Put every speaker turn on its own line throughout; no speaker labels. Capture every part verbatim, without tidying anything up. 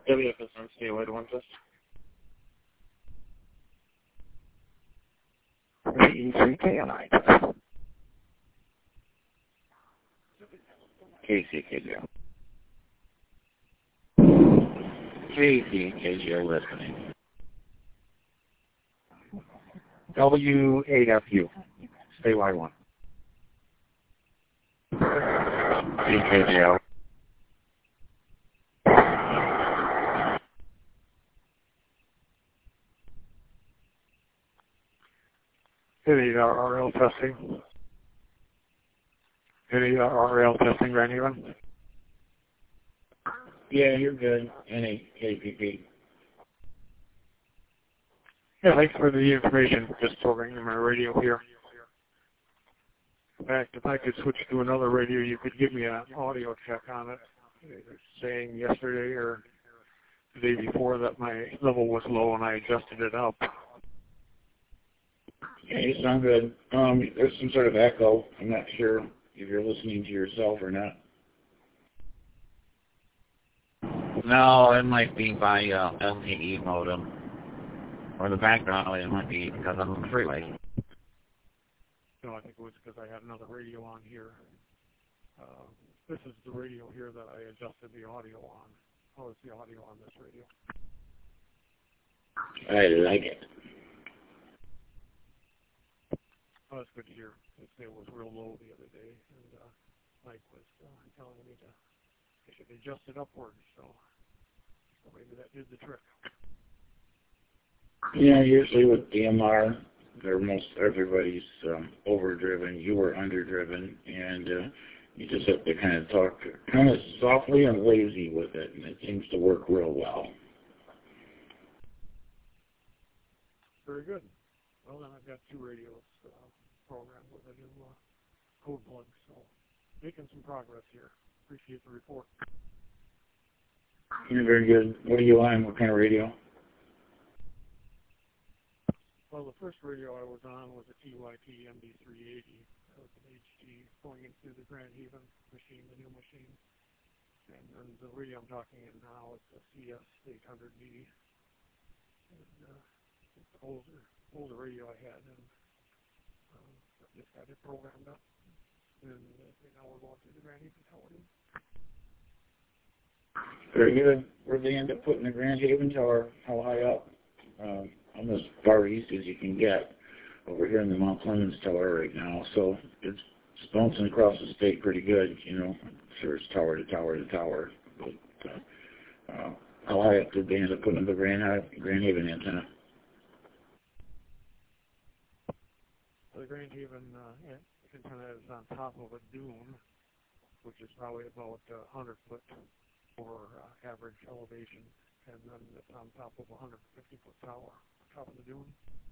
W F S M statewide one test.
E three K N I test. K C K J. K C K J listening. W A F U, statewide one. C K J L.
Any uh, R L testing? Any uh, R L testing, Grand Haven?
Yeah, you're good. N A K P P.
Yeah, thanks for the information. Just programming my radio here. In fact, if I could switch to another radio, you could give me an audio check on it, saying yesterday or the day before that my level was low and I adjusted it up.
Yeah, you sound good. Um, there's some sort of echo. I'm not sure if you're listening to yourself or not.
No, it might be by uh, L T E modem. Or the background, it might be because I'm on the freeway.
No, I think it was because I had another radio on here. Uh, this is the radio here that I adjusted the audio on. How is the audio on this radio?
I like it.
Oh, that's good to hear. It was real low the other day, and uh, Mike was uh, telling me to I should adjust it upwards, so, so maybe that did the trick.
Yeah, usually with D M R, they're most everybody's um, overdriven. You were underdriven, and uh, you just have to kind of talk kind of softly and lazy with it, and it seems to work real well.
Very good. Well, then I've got two radios uh, programmed with a new uh, code plug, so making some progress here. Appreciate the report.
You're very good. What are you on? What kind of radio?
Well, the first radio I was on was a T Y T M D three eighty. That was an H D going into the Grand Haven machine, the new machine. And then the radio I'm talking in now is a C S eight hundred D. And, uh, it's an older, older radio I had, and um, I just got it programmed up. And uh, now we're going to the Grand Haven Tower.
Very good. Where'd they end up putting the Grand Haven Tower? How high up? Um, I'm as far east as you can get over here in the Mount Clemens Tower right now. So it's, it's bouncing across the state pretty good, you know. Sure, it's tower to tower to tower. But uh, uh, how high up did they end up putting the Grand, Grand Haven antenna?
The Grand Haven uh, antenna is on top of a dune, which is probably about uh, one hundred foot over uh, average elevation, and then it's on top of a one hundred fifty foot tower on top of the dune.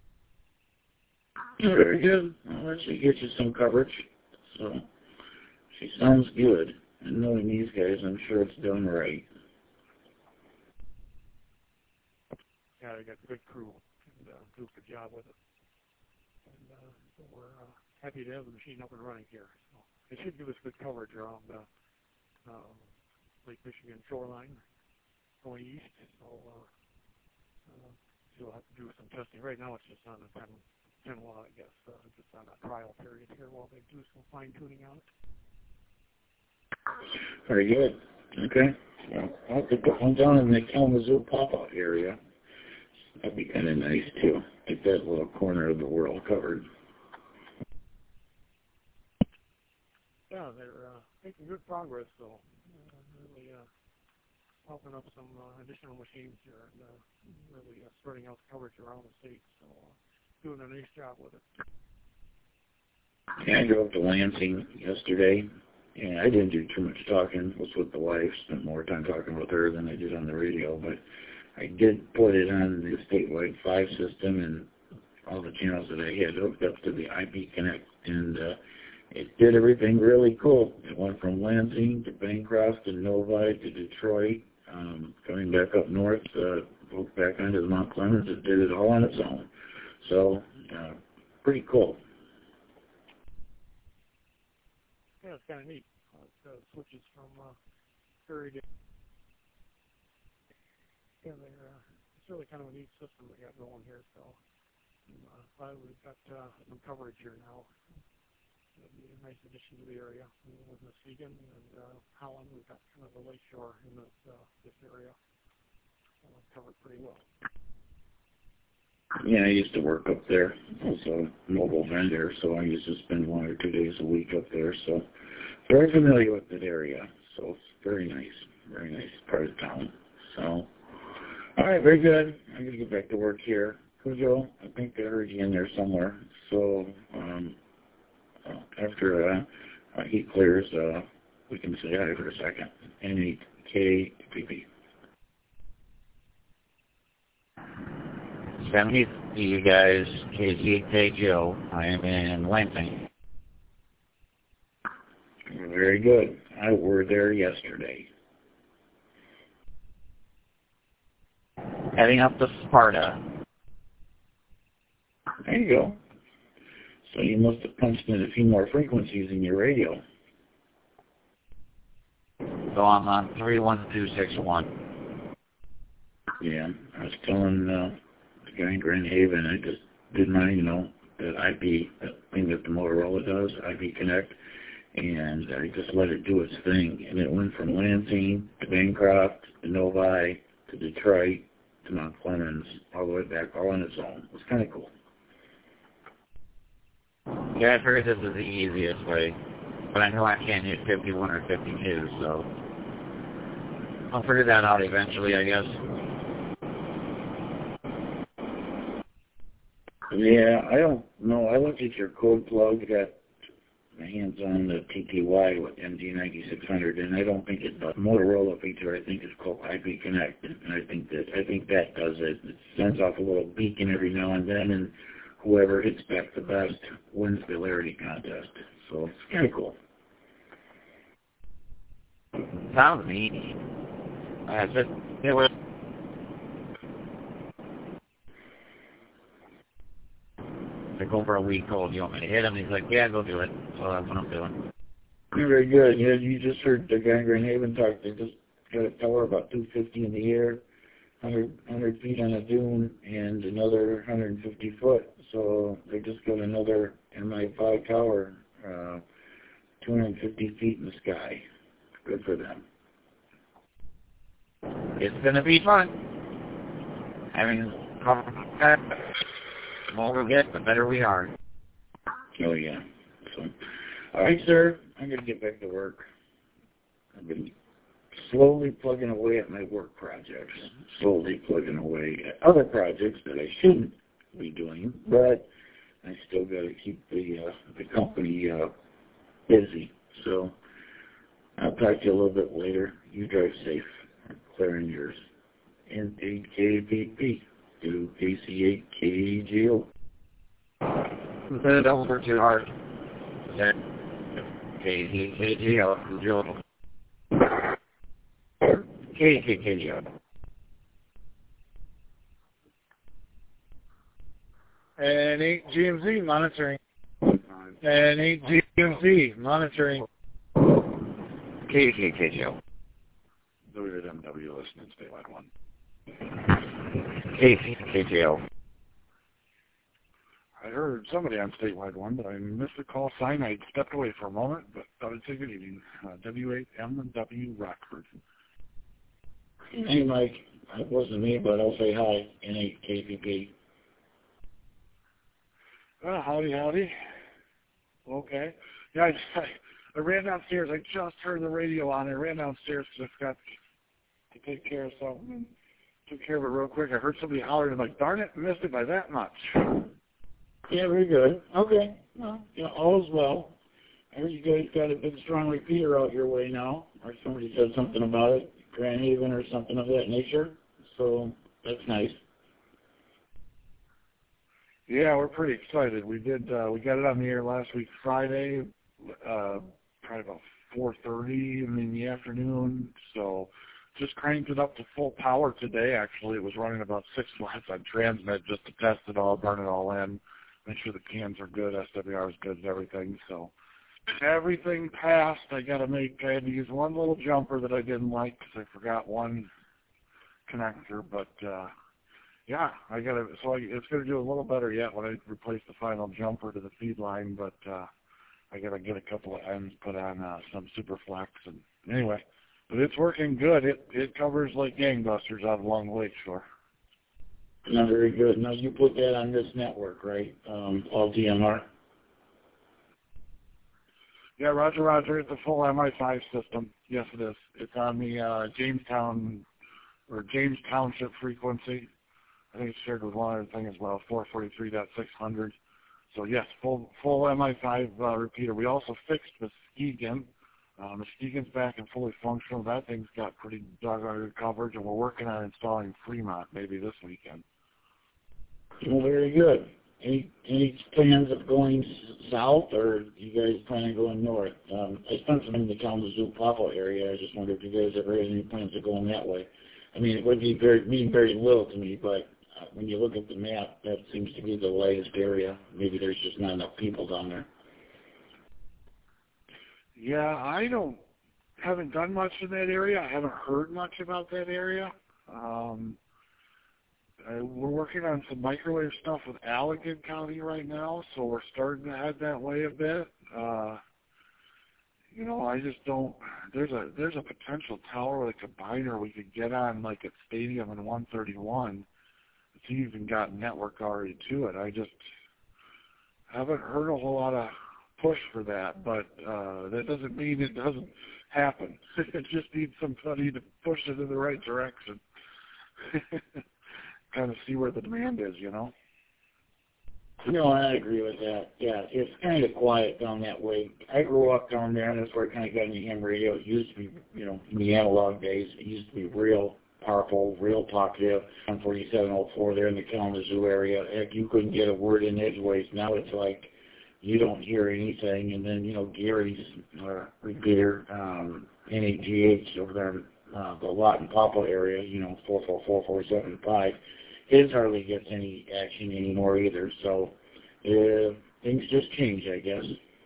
Very good. Well, that should get you some coverage. So she sounds good. And knowing these guys, I'm sure it's done right.
Yeah, they got a good crew and uh, do a good job with it. And uh, so we're uh, happy to have the machine up and running here. So it should give us good coverage around the uh, Lake Michigan shoreline going east. So uh, uh, we'll have to do some testing. Right now it's just on a ten, ten watt, I guess, uh, just on a trial period here while they do some fine tuning on it.
Very good. Okay. Well, I'll have to put one down in the Kalamazoo pop-up area. That'd be kind of nice, too. Get that little corner of the world covered.
Yeah, they're uh, making good progress, though. Uh, really uh, helping up some uh, additional machines here and uh, really uh, spreading out the coverage around the state. So uh, doing a nice job with it.
Yeah, I drove to Lansing yesterday, and I didn't do too much talking. I was with the wife, spent more time talking with her than I did on the radio, but I did put it on the statewide five system and all the channels that I had hooked up to the I P Connect, and uh, it did everything really cool. It went from Lansing to Bancroft to Novi to Detroit, um, coming back up north, uh, hooked back onto the Mount Clemens. It did it all on its own. So, uh, pretty cool.
Yeah, it's kind of neat. Uh, it uh, switches from uh, Prairie to yeah, they're, uh, it's really kind of a neat system we got going here. So uh, glad we've got uh, some coverage here now. It'll be a nice addition to the area. With Muskegon and uh, Holland, we've got kind of the lake shore in this uh, this area uh, covered pretty well.
Yeah, I used to work up there as a mobile vendor, so I used to spend one or two days a week up there. So very familiar with that area. So it's very nice, very nice part of town. So, all right, very good. I'm going to get back to work here. Cujo, I think I heard you in there somewhere. So um, after uh, uh, he clears, uh, we can say hi for a second. N E K P P.
seventy to you guys, K Z K Joe. I am in Lansing.
Very good. I were there yesterday.
Heading up to Sparta.
There you go. So you must have punched in a few more frequencies in your radio.
So I'm on three one two six one.
Yeah, I was telling uh, the guy in Grand Haven, I just did my, you know, that I P, that thing that the Motorola does, I P Connect, and I just let it do its thing. And it went from Lansing to Bancroft to Novi to Detroit to Mount Clemens, all the way back, all on its own. It was kind of cool.
Yeah, I've heard this is the easiest way, but I know I can't hit fifty-one or fifty-two, so I'll figure that out eventually, I guess.
Yeah, I don't know. I looked at your code plug, got my hands on the T T Y with M D ninety-six hundred, and I don't think it does. Motorola feature, I think, is called I P Connect, and I think that I think that does it. It sends off a little beacon every now and then, and whoever hits back the best wins the hilarity contest. So it's kind of cool.
Sounds neat. Uh, just, it was I go for a week old. You want me to hit him? He's like, yeah, go do it. So that's what I'm doing.
Very good. Yeah, you just heard the guy in Grand Haven talk. They just got a tower about two fifty in the air, one hundred, one hundred feet on a dune, and another one hundred fifty foot. So they just got another M I five tower, uh, two hundred fifty feet in the sky. Good for them.
It's going to be fun. I mean, the more we get, the better we are.
Oh, yeah. So, all right, sir. I'm going to get back to work. I've been slowly plugging away at my work projects, slowly plugging away at other projects that I shouldn't be doing, but I still got to keep the uh, the company uh, busy. So I'll talk to you a little bit later. You drive safe. I'm clearing yours. N A K P P to K C eight K G O.
Don't work too hard. K C K G O. K C K G O.
And eight G M Z monitoring. And eight G M Z monitoring.
K C K G O.
W M W listening statewide one.
K C K G O.
I heard somebody on statewide one, but I missed the call sign. I stepped away for a moment, but thought I'd say good evening. Uh, W eight M W Rockford.
Hey, Mike. It wasn't me, but I'll say hi. N A K P P.
Well, howdy, howdy. Okay. Yeah, I, I, I ran downstairs. I just heard the radio on. I ran downstairs because I forgot to take care of something. Took care of it real quick. I heard somebody hollering. I'm like, darn it, missed it by that much.
Yeah, very good. Okay. Well, you know, all is well. I heard you guys got a big, strong repeater out your way now, or somebody said something about it, Grand Haven or something of that nature. So that's nice.
Yeah, we're pretty excited. We did. Uh, we got it on the air last week, Friday, uh, probably about four thirty in the afternoon. So just cranked it up to full power today. Actually, it was running about six watts on transmit just to test it all, burn it all in, make sure the cans are good, S W R is good, and everything. So everything passed. I got to make. I had to use one little jumper that I didn't like because I forgot one connector, but uh, yeah, I gotta. So I, it's gonna do a little better yet when I replace the final jumper to the feed line, but uh, I gotta get a couple of ends put on uh, some Superflex, and anyway, but it's working good. It it covers like gangbusters out along the lakeshore.
Not very good. Now you put that on this network, right? Um, all D M R.
Yeah, Roger, Roger. It's a full M I five system. Yes, it is. It's on the uh, Jamestown or James Township frequency. I think it's shared with one other thing as well, four forty-three point six hundred. So yes, full full M I five uh, repeater. We also fixed the Muskegon. Uh, Muskegon's back and fully functional. That thing's got pretty doggone good coverage, and we're working on installing Fremont maybe this weekend.
Well, very good. Any any plans of going s- south, or you guys plan on going north? Um, I spent some time in the Kalamazoo Papa area. I just wonder if you guys ever had any plans of going that way. I mean, it would be very mean very little to me, but uh, when you look at the map, that seems to be the lightest area. Maybe there's just not enough people down there.
Yeah, I don't haven't done much in that area. I haven't heard much about that area. Um, I, we're working on some microwave stuff with Allegan County right now, so we're starting to head that way a bit. Uh, you know, I just don't. There's a there's a potential tower with a combiner we could get on like at Stadium and one thirty-one. It's even got network already to it. I just haven't heard a whole lot of push for that, but uh, that doesn't mean it doesn't happen. It just needs somebody to push it in the right direction. Kind of see where the demand is, you know.
No, I agree with that. Yeah, it's kind of quiet down that way. I grew up down there, and that's where I kind of got into ham radio. It used to be, you know, in the analog days, it used to be real powerful, real talkative. one forty-seven oh four there in the Kalamazoo area. Heck, you couldn't get a word in edgeways. Now it's like you don't hear anything. And then, you know, Gary's uh, repeater, um, N eight G H over there in uh, the Lawton Papa area, you know, four four four, four seven five. His hardly gets any action anymore either, so uh, things just change, I guess.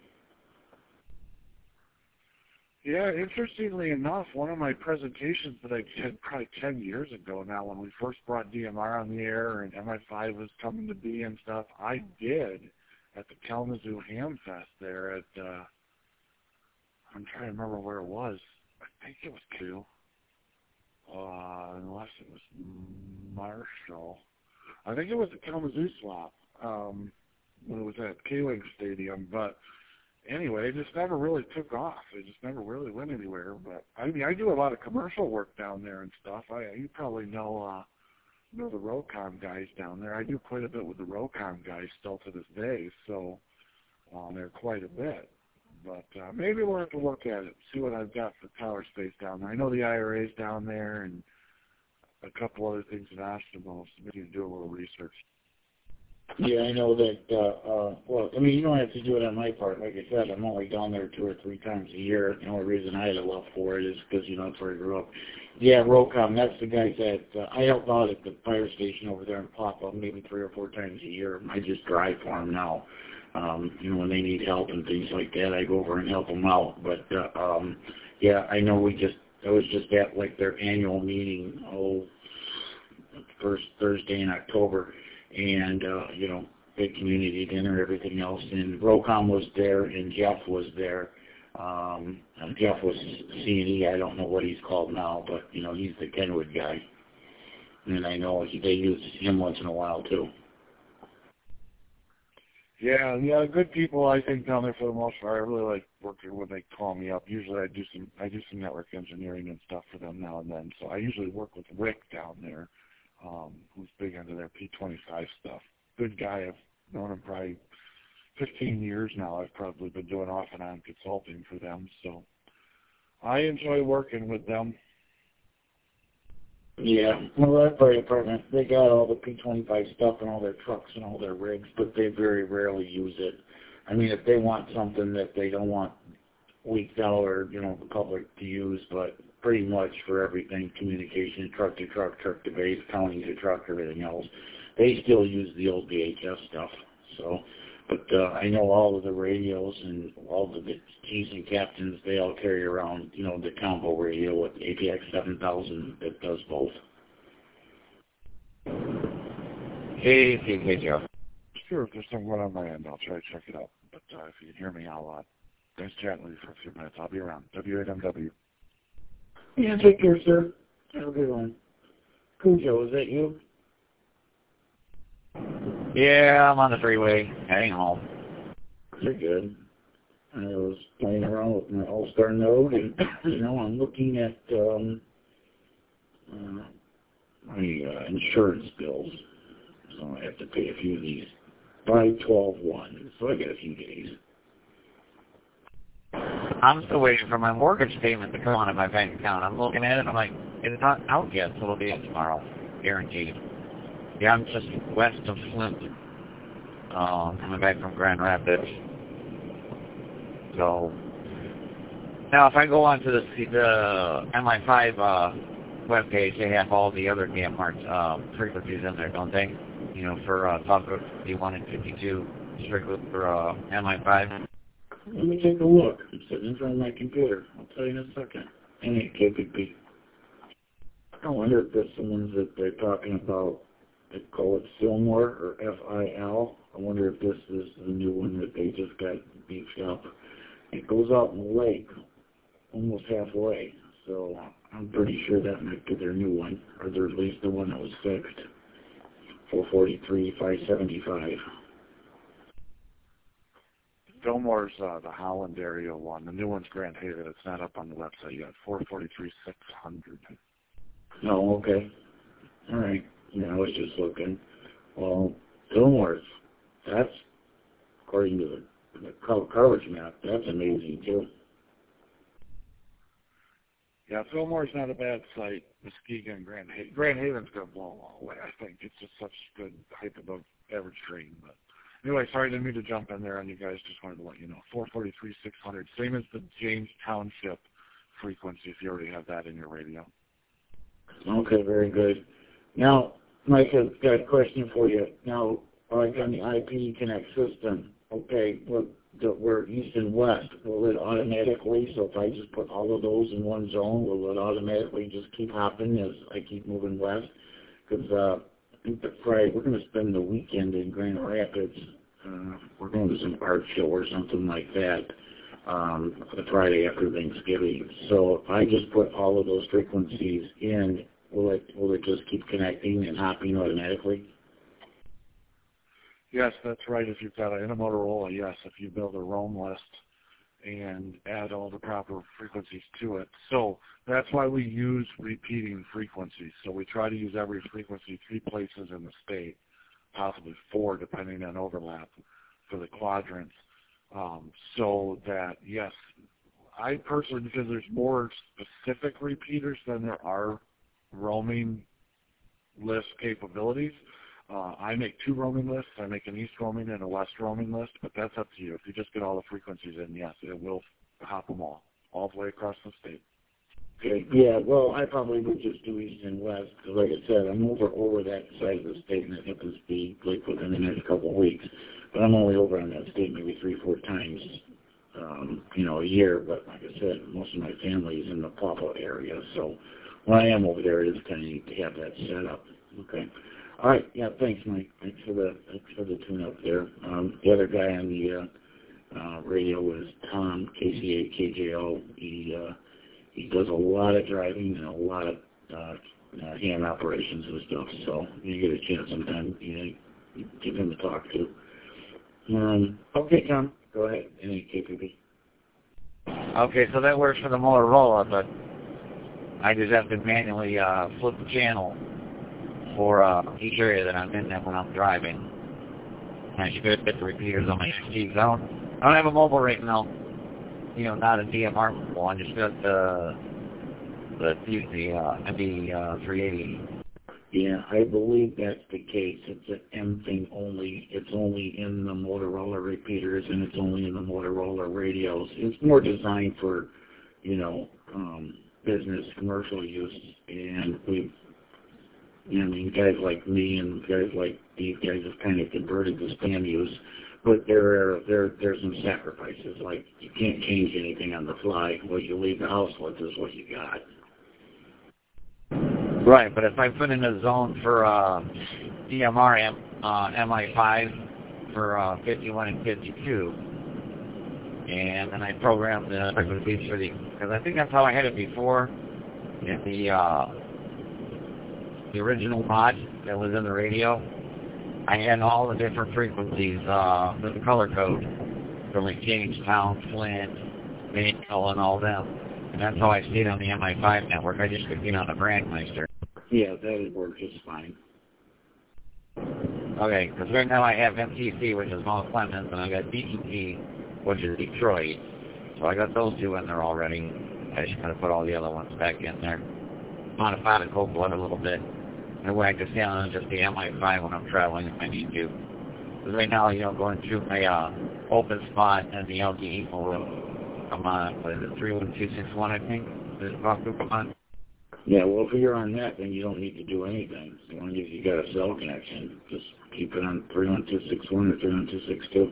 Yeah, interestingly enough, one of my presentations that I did probably ten years ago now, when we first brought D M R on the air and M I five was coming to be and stuff, I did at the Kalamazoo Ham Fest there at, uh, I'm trying to remember where it was. I think it was Q. Uh, unless it was Marshall. I think it was the Kalamazoo Swap um, when it was at K-Wing Stadium. But anyway, it just never really took off. It just never really went anywhere. But I mean, I do a lot of commercial work down there and stuff. I you probably know uh, know the Rocom guys down there. I do quite a bit with the Rocom guys still to this day. So um, they're quite a bit. But uh, maybe we'll have to look at it, see what I've got for tower space down there. I know the I R A's down there and a couple other things in Ashtabula, so maybe do a little research.
Yeah, I know that, uh, uh, well, I mean, you don't have to do it on my part. Like I said, I'm only down there two or three times a year. The only reason I had a love for it is because, you know, that's where I grew up. Yeah, Rocom, that's the guys that, uh, I help out at the fire station over there in Papa maybe three or four times a year. I just drive for them now. Um, you know, when they need help and things like that, I go over and help them out. But, uh, um, yeah, I know we just, I was just at, like, their annual meeting, oh, first Thursday in October, and, uh, you know, big community dinner, everything else, and Rocom was there, and Jeff was there. Um, and Jeff was C and E, I don't know what he's called now, but, you know, he's the Kenwood guy. And I know he, they use him once in a while, too.
Yeah, yeah, good people I think down there for the most part. I really like working when they call me up. Usually I do some I do some network engineering and stuff for them now and then. So I usually work with Rick down there, um, who's big into their P twenty-five stuff. Good guy. I've known him probably fifteen years now. I've probably been doing off and on consulting for them. So I enjoy working with them.
Yeah, well, that fire department, they got all the P twenty-five stuff and all their trucks and all their rigs, but they very rarely use it. I mean, if they want something that they don't want leaked out or, you know, the public to use, but pretty much for everything, communication, truck to truck, truck to base, county to truck, everything else, they still use the old V H F stuff. So, but uh, I know all of the radios and all the G's and captains, they all carry around, you know, the combo radio with A P X seven thousand that does both.
Hey, Steve, hey, Joe.
Sure, if there's something going on my end, I'll try to check it out. But uh, if you can hear me, I'll uh, thanks chatting with you for a few minutes. I'll be around. W eight M W.
Yeah, take care, sir. Have a good one. Cujo, is that you?
Yeah, I'm on the freeway, heading home.
You're good. I was playing around with my All-Star Node, and, you know, I'm looking at um, uh, my uh, insurance bills. So I have to pay a few of these. five twelve one, so I got a few days.
I'm still waiting for my mortgage statement to come on in my bank account. I'm looking at it, I'm like, it's not out yet, so it'll be in tomorrow. Guaranteed. Yeah, I'm just west of Flint. Uh, coming back from Grand Rapids. So, now if I go onto the, the M I five uh, webpage, they have all the other damn marks, uh, frequencies in there, don't they? You know, for uh, Talk fifty-one and fifty-two, strictly for uh, M I five.
Let me take a look. I'm sitting in front of my computer. I'll tell you in a second. Any K P P. I wonder if that's the ones that they're talking about. They call it Fillmore or F I L. I wonder if this is the new one that they just got beefed up. It goes out in the lake, almost halfway. So I'm pretty sure that might be their new one, or they're at least the one that was fixed. four forty-three, five seventy-five.
Fillmore's uh, the Holland area one. The new one's Grand Haven. It's not up on the website yet. four forty-three, six hundred.
Oh, okay. All right. Yeah, I was just looking. Well, Fillmore's, that's, according to the, the co- coverage map, that's amazing, too.
Yeah, Fillmore's not a bad site. Muskegon and Grand Haven. Grand Haven's going to blow them all away, I think. It's just such good hype above average trading. But anyway, sorry, didn't mean to jump in there on you guys. Just wanted to let you know. four forty-three, six hundred. Same as the James Township frequency, if you already have that in your radio.
Okay, very good. Now, Mike, I've got a question for you. Now, like on the I P Connect system, okay, well, the, we're east and west. Will it automatically, so if I just put all of those in one zone, will it automatically just keep hopping as I keep moving west? Because uh, I think the Friday, we're going to spend the weekend in Grand Rapids. Uh, we're going to some art show or something like that um, the Friday after Thanksgiving. So if I just put all of those frequencies in, will it will it just keep connecting and hopping automatically?
Yes, that's right. If you've got a, in a Motorola, yes, if you build a roam list and add all the proper frequencies to it. So that's why we use repeating frequencies. So we try to use every frequency three places in the state, possibly four depending on overlap for the quadrants. Um, so that, yes, I personally, because there's more specific repeaters than there are roaming list capabilities, uh, I make two roaming lists. I make an east roaming and a west roaming list, but that's up to you. If you just get all the frequencies in, yes, it will hop them all, all the way across the state.
Okay. Yeah, well, I probably would just do east and west, because like I said, I'm over over that side of the state, and I think this be like within the next couple of weeks. But I'm only over on that state maybe three, four times, um, you know, a year. But like I said, most of my family is in the Papa area, so when I am over there, it is kind of neat to have that set up. Okay. All right. Yeah. Thanks, Mike. Thanks for the thanks for the tune up there. Um, the other guy on the uh, uh, radio was Tom K C A K J O. He uh, he does a lot of driving and a lot of uh, uh, hand operations and stuff. So you get a chance sometime, you know, you give him a talk to. Um, okay, Tom. Go ahead. Any K P P.
Okay, so that works for the Motorola, but I just have to manually uh, flip the channel for uh, each area that I'm in there when I'm driving. I should get the repeaters on my X T. I don't, I don't have a mobile right now. You know, not a D M R mobile. I just got the the the uh, M D three eighty.
Yeah, I believe that's the case. It's an M thing only. It's only in the Motorola repeaters, and it's only in the Motorola radios. It's more designed for, you know, um, business, commercial use, and we've, you know, I mean, guys like me and guys like these guys have kind of converted to spam use, but there are there there's some sacrifices. Like, you can't change anything on the fly. What you leave the house with is what you got.
Right, but if I put in a zone for uh, D M R M, uh, M I five for uh, fifty-one and fifty-two, and then I programmed the frequencies for the, because I think that's how I had it before, in the, uh, the original mod that was in the radio. I had all the different frequencies, uh, with the color code, for like Jamestown, Flint, Maynell, and all them. And that's how I stayed on the M I five network. I just could get on the Brandmeister.
Yeah, that would work just fine.
Okay, because right now I have M T C, which is Mount Clemens, and I got D E T, which is Detroit. So I got those two in there already. I just got to put all the other ones back in there. Modify the cold blood a little bit. That way I can stay on just the M I five when I'm traveling if I need to. Because right now, you know, going through my uh, open spot and the L G E will come on, what is it, three one two six one, I think? Does it pop through come on?
Yeah, well, if you're on that, then you don't need to do anything. As long as you got a cell connection, just keep it on three one two six one or three one two six two.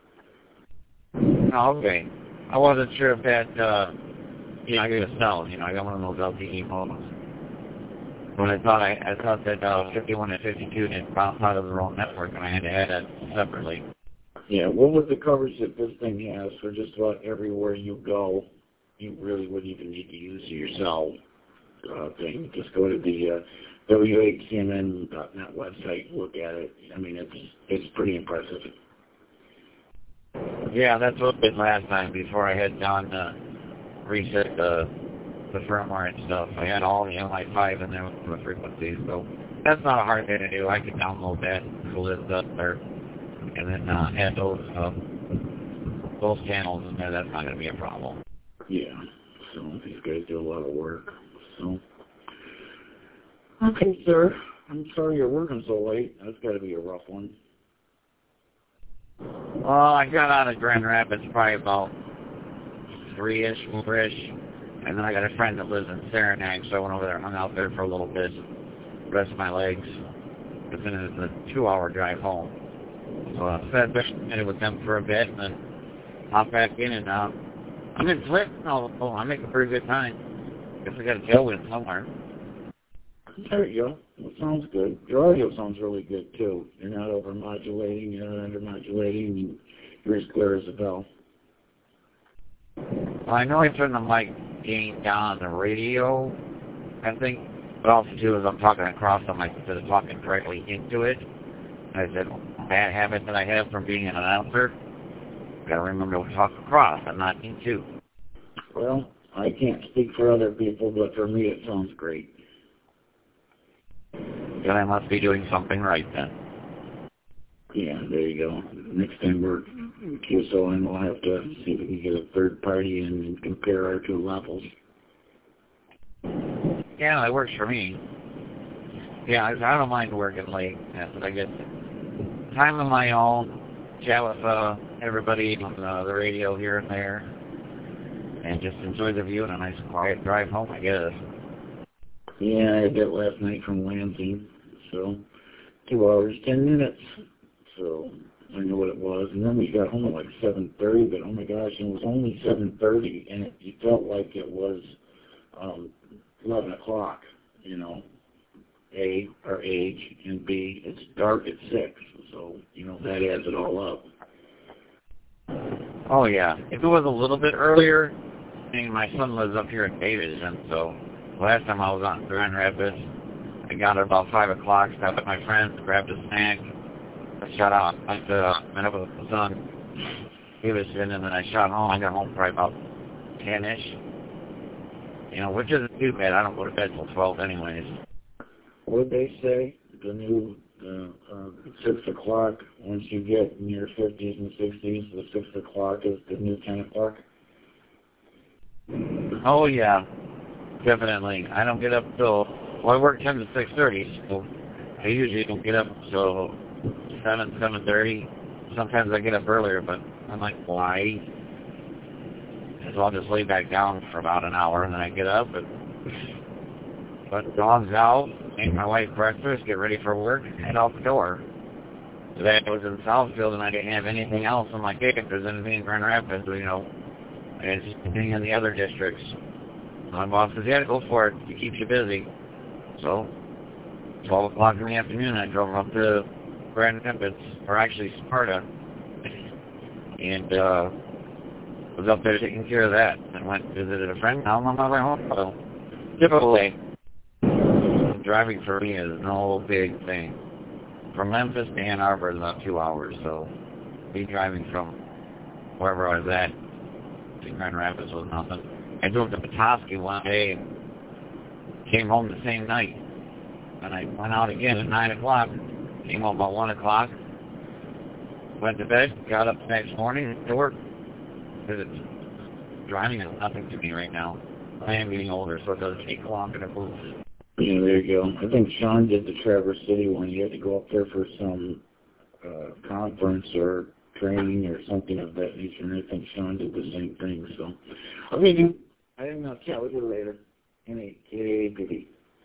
Oh, okay. I wasn't sure if that, uh, you know, I got a cell, you know, I got one of those L T E modems. But I thought I, I thought that uh, fifty-one and fifty-two didn't bounce out of their own network, and I had to add that separately.
Yeah, what was the coverage that this thing has for just about everywhere you go? You really wouldn't even need to use your cell uh, thing. Just go to the uh, W H C M N dot net website, look at it. I mean, it's it's pretty impressive.
Yeah, that's what I did last time before I had Don uh, reset the the firmware and stuff. I had all the M I five in there with the frequencies, so that's not a hard thing to do. I can download that, pull this up there, and then uh, add those uh, those channels in there. That's not going to be a problem.
Yeah, so these guys do a lot of work. So, okay, sir. I'm sorry you're working so late. That's got to be a rough one.
Well, I got out of Grand Rapids probably about three-ish, four-ish, and then I got a friend that lives in Saranac, so I went over there and hung out there for a little bit, rested my legs. But then it was a two-hour drive home. So I sat there with them for a bit, and then hopped back in, and uh, I'm in Flint. Oh, oh, I'm making a pretty good time. Guess I got a tailwind somewhere.
There you go. That sounds good. Your audio sounds really good, too. You're not over-modulating, you're not under-modulating, you're as clear as a bell.
Well, I know I turned the mic gain down on the radio, I think. But also, too, is I'm talking across the mic instead of talking directly into it. I said, bad habit that I have from being an announcer. Got to remember to talk across and not into.
Well, I can't speak for other people, but for me it sounds great.
Then I must be doing something right then.
Yeah, there you go. Next time we're Q S O N, we'll have to see if we can get a third party and compare our two levels.
Yeah, that works for me. Yeah, I, I don't mind working late. Yeah, but I get time on my own, chat with uh, everybody on uh, the radio here and there, and just enjoy the view and a nice quiet drive home, I guess.
Yeah, I had that last night from Lansing, so two hours, ten minutes. So I know what it was. And then we got home at like seven thirty, but oh my gosh, it was only seven thirty, and it, it felt like it was um, eleven o'clock, you know. A, our age, and B, it's dark at six, so, you know, that adds it all up.
Oh, yeah. If it was a little bit earlier, I mean, my son lives up here in Davidson, so last time I was on Grand Rapids, I got at about five o'clock, stopped with my friends, grabbed a snack, I shot out, I uh, met up with the son, he was sitting, and then I shot home. I got home probably about ten-ish, you know, which isn't too bad. I don't go to bed till twelve anyways.
What did they say? The new uh, uh, six o'clock, once you get in your fifties and sixties, the six o'clock is the new ten o'clock?
Oh, yeah, definitely. I don't get up till, well, I work ten to six thirty, so I usually don't get up till seven, seven thirty. Sometimes I get up earlier, but I'm like, why? So I'll just lay back down for about an hour, and then I get up, and let the dogs out, make my wife breakfast, get ready for work, and head out the door. Today I was in Southfield, and I didn't have anything else. I'm like, hey, if there's anything in Grand Rapids, you know, and it's anything in the other districts. My boss says, yeah, go for it. It keeps you busy. So, twelve o'clock in the afternoon, I drove up to Grand Rapids, or actually Sparta, and uh, was up there taking care of that. And went and visited a friend. Now I'm on my way home. So, typically, driving for me is no big thing. From Memphis to Ann Arbor is about two hours, so me driving from wherever I was at to Grand Rapids was nothing. I drove to Petoskey one day and came home the same night. And I went out again at nine o'clock, came home about one o'clock, went to bed, got up the next morning to work. Because it's, driving is nothing to me right now. I am getting older, so it does take longer to move.
Yeah, there you go. I think Sean did the Traverse City one. You had to go up there for some uh, conference or training or something of that nature, and I think Sean did the same thing. So, okay, dude. I didn't know. Chat with you later. N eight K G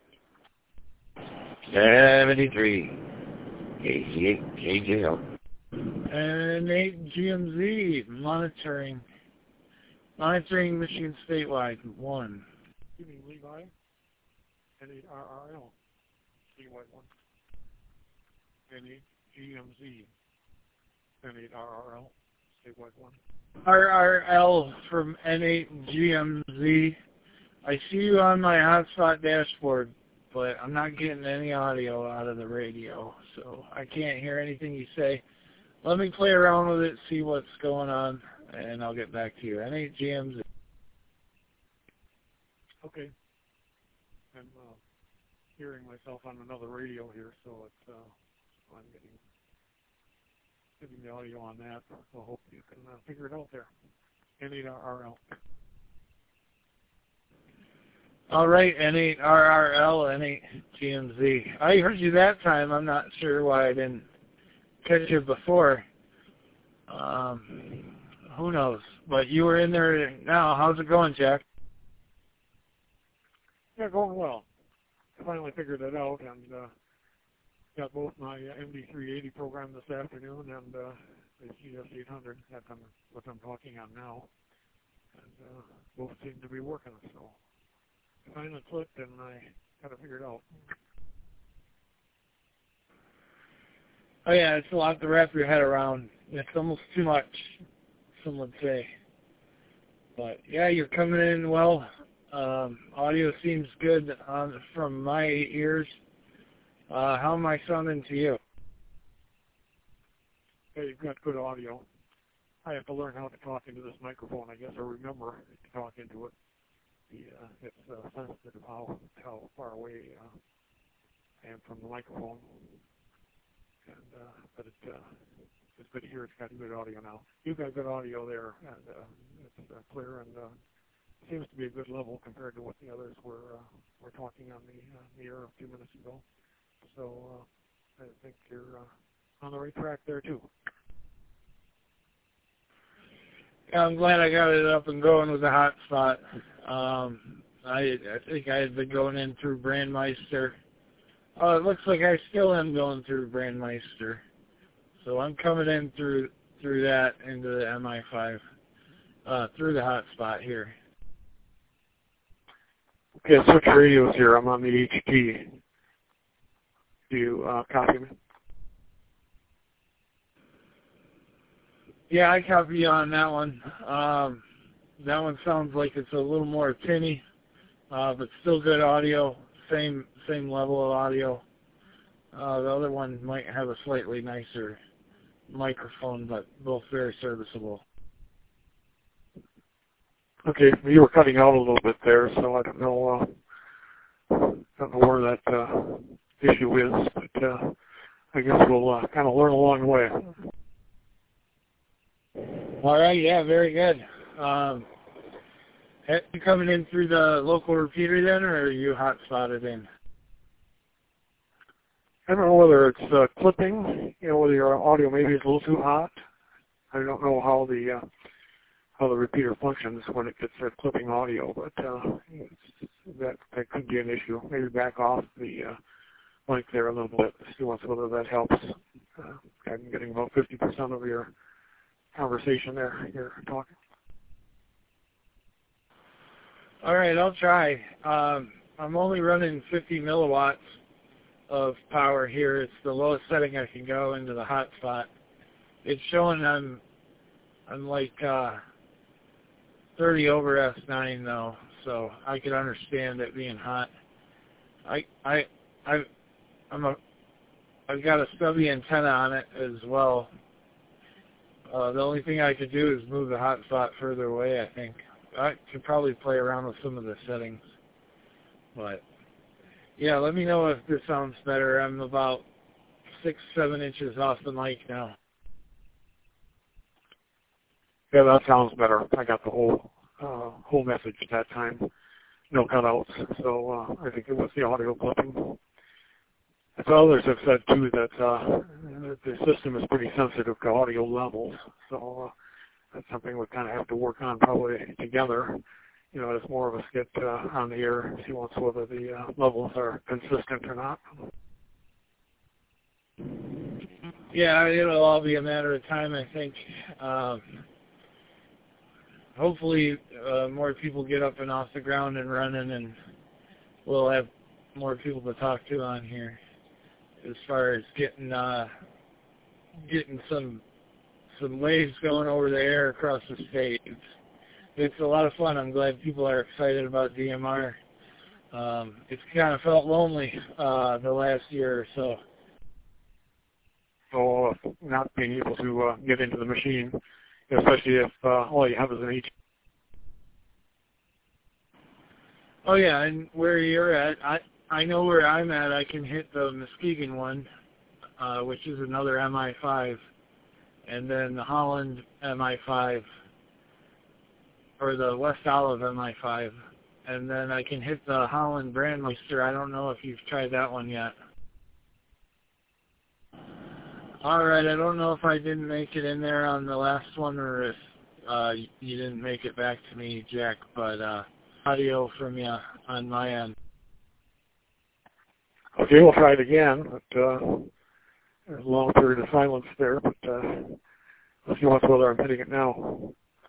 seventy-three K C eight K J O.
N eight G M Z monitoring. Monitoring Michigan statewide. One.
You mean Levi? N eight R R L. Statewide one. N eight G M Z. N eight R R L. Statewide one.
R R L from N eight G M Z. I see you on my hotspot dashboard, but I'm not getting any audio out of the radio, so I can't hear anything you say. Let me play around with it, see what's going on, and I'll get back to you. N eight G M Z.
Okay. I'm uh, hearing myself on another radio here, so it's uh, I'm getting getting the audio on that. So I hope you can uh, figure it out there. N eight R R L.
All right, N eight R R L, N eight G M Z. I heard you that time. I'm not sure why I didn't catch you before. Um, who knows? But you were in there now. How's it going, Jack?
Yeah, going well. I finally figured it out and uh, got both my uh, M D three eighty program this afternoon and uh, the G S eight hundred that I'm, what I'm talking on now. And uh, both seem to be working, so I finally clicked and I got it figured out.
Oh, yeah, it's a lot to wrap your head around. It's almost too much, some would say. But, yeah, you're coming in well. Um, audio seems good on, from my ears. Uh, how am I sounding to you?
Yeah, you've got good audio. I have to learn how to talk into this microphone, I guess, or remember to talk into it. The, uh, it's uh, sensitive how, how far away uh, I am from the microphone. And, uh, but it, uh, it's good to hear it's got good audio now. You've got good audio there, and uh, it's uh, clear and uh, seems to be a good level compared to what the others were uh, were talking on the, uh, the air a few minutes ago. So uh, I think you're uh, on the right track there too.
Yeah, I'm glad I got it up and going with the hotspot. Um, I, I think I had been going in through Brandmeister. Oh, it looks like I still am going through Brandmeister. So I'm coming in through through that into the M I five, uh, through the hotspot here.
Okay, switch radios here. I'm on the H T. Do you uh, copy me?
Yeah, I copy you on that one. Um, that one sounds like it's a little more tinny, uh, but still good audio. Same same level of audio. Uh, the other one might have a slightly nicer microphone, but both very serviceable.
Okay, you were cutting out a little bit there, so I don't know. Uh, don't know where that uh, issue is, but uh, I guess we'll uh, kind of learn along the way.
All right, yeah, very good. Um, are you coming in through the local repeater then, or are you hot-spotted in?
I don't know whether it's uh, clipping, you know, whether your audio maybe is a little too hot. I don't know how the uh, how the repeater functions when it gets uh, clipping audio, but uh, it's, that that could be an issue. Maybe back off the uh, mic there a little bit. See whether that helps. Uh, I'm getting about fifty percent of your conversation there. You're talking.
All right, I'll try. Um, I'm only running fifty milliwatts of power here. It's the lowest setting I can go into the hot spot. It's showing I'm I'm like uh, thirty over S nine though, so I could understand it being hot. I I I I'm a I've got a stubby antenna on it as well. Uh, the only thing I could do is move the hot spot further away, I think. I could probably play around with some of the settings. But, yeah, let me know if this sounds better. I'm about six, seven inches off the mic now.
Yeah, that sounds better. I got the whole uh, whole message at that time. No cutouts. So uh, I think it was the audio clipping. So others have said, too, that uh, the system is pretty sensitive to audio levels. So uh, that's something we kind of have to work on probably together. You know, it's more of a skit uh, on the air, see once whether the uh, levels are consistent or not.
Yeah, it'll all be a matter of time, I think. Um, hopefully uh, more people get up and off the ground and running, and we'll have more people to talk to on here as far as getting uh, getting some some waves going over the air across the state. It's, it's a lot of fun. I'm glad people are excited about D M R. Um, it's kind of felt lonely uh, the last year or so.
So uh, not being able to uh, get into the machine, especially if uh, all you have is an H.
Oh yeah, and where you're at, I I know where I'm at. I can hit the Muskegon one, uh, which is another M I five, and then the Holland M I five, or the West Olive M I five, and then I can hit the Holland Brandmeister. I don't know if you've tried that one yet. All right, I don't know if I didn't make it in there on the last one or if uh, you didn't make it back to me, Jack, but uh, audio from you on my end.
Okay, we'll try it again, but uh, there's a long period of silence there, but uh, let's see what's whether I'm hitting it now.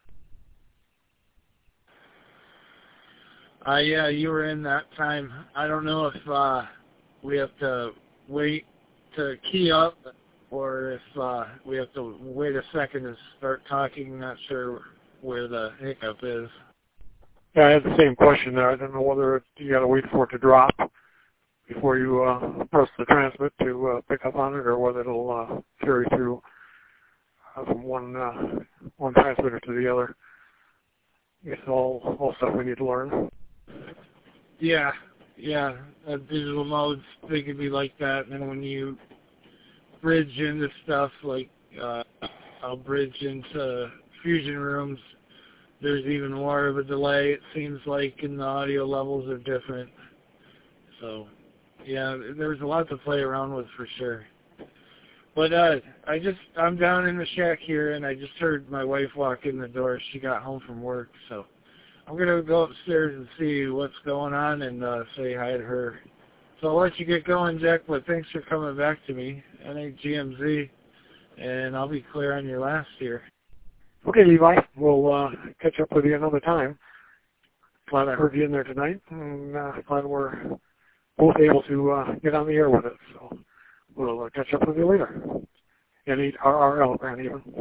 Uh, yeah, you were in that time. I don't know if uh, we have to wait to key up or if uh, we have to wait a second to start talking. Not sure where the hiccup is.
Yeah, I had the same question there. I don't know whether you got to wait for it to drop before you uh, press the transmit to uh, pick up on it, or whether it'll uh, carry through uh, from one uh, one transmitter to the other. It's all all stuff we need to learn.
Yeah, yeah. Uh, digital modes, they could be like that. And then when you bridge into stuff like uh, I'll bridge into Fusion rooms, there's even more of a delay, it seems like, and the audio levels are different. So, yeah, there's a lot to play around with for sure. But uh, I just, I'm down in the shack here, and I just heard my wife walk in the door. She got home from work, so I'm going to go upstairs and see what's going on and uh, say hi to her. So I'll let you get going, Jack, but thanks for coming back to me. N A G M Z, and I'll be clear on your last here.
Okay, Levi, we'll uh, catch up with you another time. Glad I heard you in there tonight, and uh, glad we're both able to uh, get on the air with it. So we'll uh, catch up with you later. N eight R R L, Grand Haven.